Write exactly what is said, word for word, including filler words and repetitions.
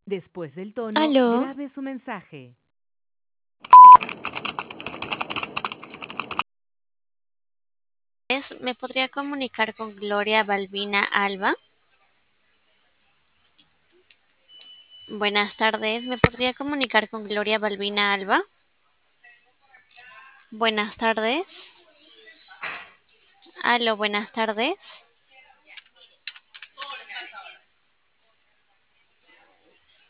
Después del tono, Aló, grabe su mensaje. Es- ¿Me podría comunicar con Gloria Balbina Alba? Buenas tardes, ¿me podría comunicar con Gloria Balbina Alba? Buenas tardes. Aló, buenas tardes.